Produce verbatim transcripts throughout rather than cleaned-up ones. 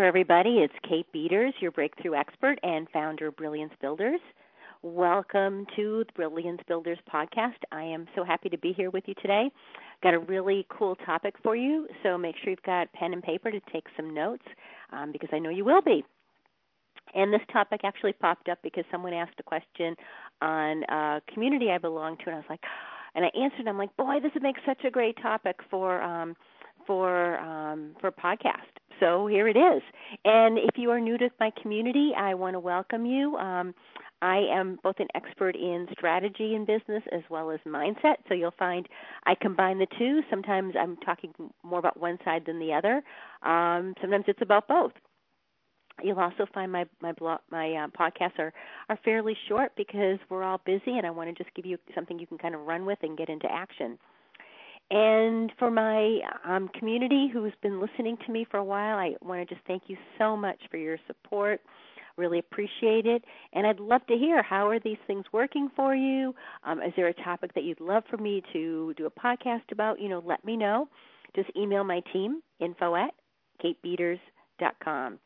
everybody. It's Kate Beaters, your breakthrough expert and founder of Brilliance Builders. Welcome to the Brilliance Builders podcast. I am so happy to be here with you today. Got a really cool topic for you, so make sure you've got pen and paper to take some notes um, because I know you will be. And this topic actually popped up because someone asked a question on a community I belong to, and I was like, and I answered, and I'm like, boy, this would make such a great topic for um, for um, for podcast. So here it is. And if you are new to my community, I want to welcome you. Um, I am both an expert in strategy in business as well as mindset. So you'll find I combine the two. Sometimes I'm talking more about one side than the other. Um, sometimes it's about both. You'll also find my my blog, my uh, podcasts are, are fairly short because we're all busy, and I want to just give you something you can kind of run with and get into action. And for my um, community who's been listening to me for a while, I want to just thank you so much for your support. Really appreciate it. And I'd love to hear, how are these things working for you? Um, is there a topic that you'd love for me to do a podcast about? You know, let me know. Just email my team, info at kate beaters dot com.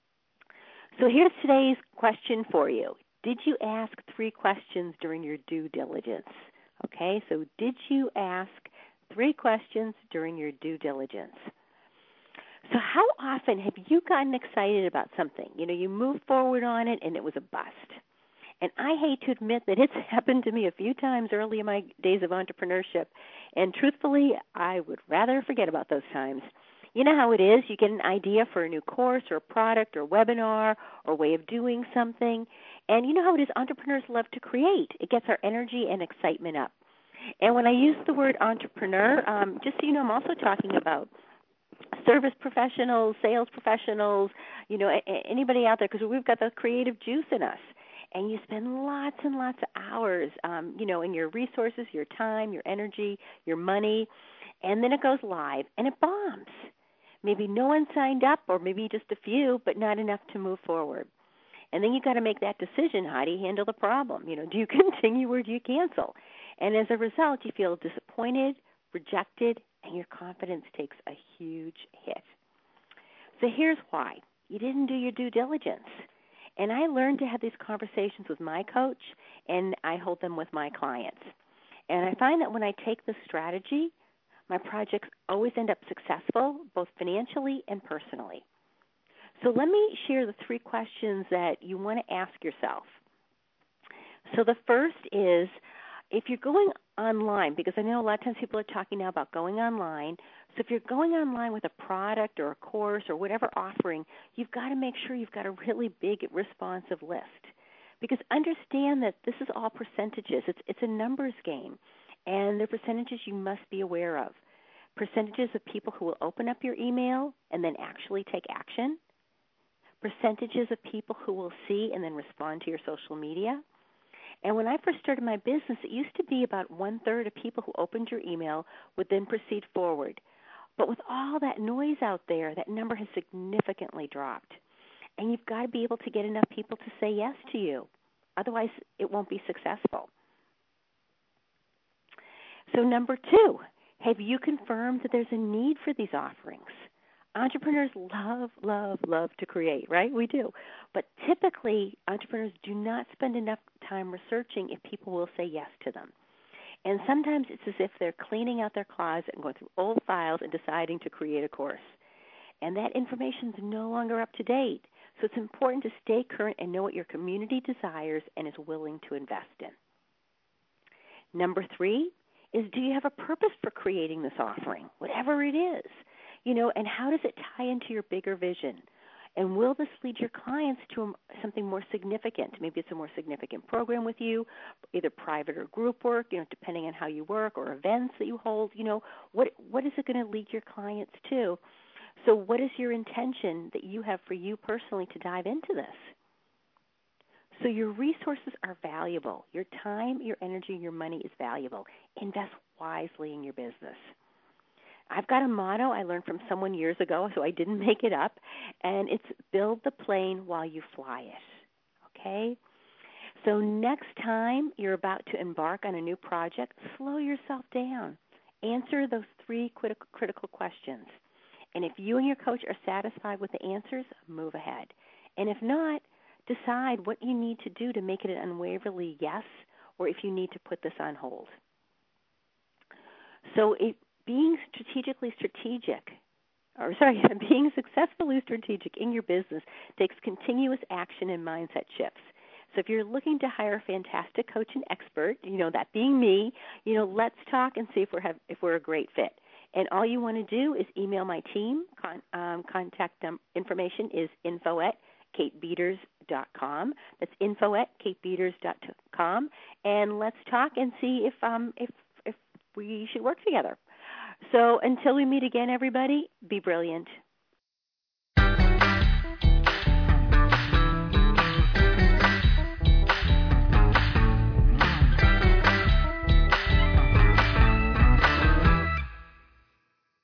So here's today's question for you. Did you ask three questions during your due diligence? Okay, so did you ask three questions during your due diligence? So how often have you gotten excited about something? You know, you moved forward on it and it was a bust. And I hate to admit that it's happened to me a few times early in my days of entrepreneurship. And truthfully, I would rather forget about those times. You know how it is. You get an idea for a new course or a product or webinar or way of doing something. And you know how it is. Entrepreneurs love to create. It gets our energy and excitement up. And when I use the word entrepreneur, um, just so you know, I'm also talking about service professionals, sales professionals, you know, a- anybody out there, because we've got the creative juice in us. And you spend lots and lots of hours, um, you know, in your resources, your time, your energy, your money, and then it goes live and it bombs. Maybe no one signed up, or maybe just a few, but not enough to move forward. And then you got to make that decision. How do you handle the problem? You know, do you continue or do you cancel? And as a result, you feel disappointed, rejected, and your confidence takes a huge hit. So here's why. You didn't do your due diligence. And I learned to have these conversations with my coach, and I hold them with my clients. And I find that when I take this strategy, my projects always end up successful, both financially and personally. So let me share the three questions that you want to ask yourself. So the first is, if you're going online, because I know a lot of times people are talking now about going online, so if you're going online with a product or a course or whatever offering, you've got to make sure you've got a really big responsive list. Because understand that this is all percentages. It's, it's a numbers game, and the percentages you must be aware of. Percentages of people who will open up your email and then actually take action. Percentages of people who will see and then respond to your social media. And when I first started my business, it used to be about one-third of people who opened your email would then proceed forward. But with all that noise out there, that number has significantly dropped. And you've got to be able to get enough people to say yes to you. Otherwise, it won't be successful. So number two, have you confirmed that there's a need for these offerings? Entrepreneurs love, love, love to create, right? We do. But typically, entrepreneurs do not spend enough time researching if people will say yes to them. And sometimes it's as if they're cleaning out their closet and going through old files and deciding to create a course. And that information is no longer up to date. So it's important to stay current and know what your community desires and is willing to invest in. Number three is, do you have a purpose for creating this offering, whatever it is? You know, and how does it tie into your bigger vision? And will this lead your clients to something more significant? Maybe it's a more significant program with you, either private or group work, you know, depending on how you work, or events that you hold. You know, what what is it going to lead your clients to? So what is your intention that you have for you personally to dive into this? So your resources are valuable. Your time, your energy, your money is valuable. Invest wisely in your business. I've got a motto I learned from someone years ago, so I didn't make it up, and it's build the plane while you fly it, okay? So next time you're about to embark on a new project, slow yourself down. Answer those three critical critical questions. And if you and your coach are satisfied with the answers, move ahead. And if not, decide what you need to do to make it an unwaveringly yes, or if you need to put this on hold. So it, being strategically strategic, or sorry, being successfully strategic in your business takes continuous action and mindset shifts. So if you're looking to hire a fantastic coach and expert, you know, that being me, you know, let's talk and see if we're have, if we're a great fit. And all you want to do is email my team. Con, um, contact um, information is info at kate beaters dot com. That's info at kate beaters dot com. And let's talk and see if um if if we should work together. So until we meet again, everybody, be brilliant.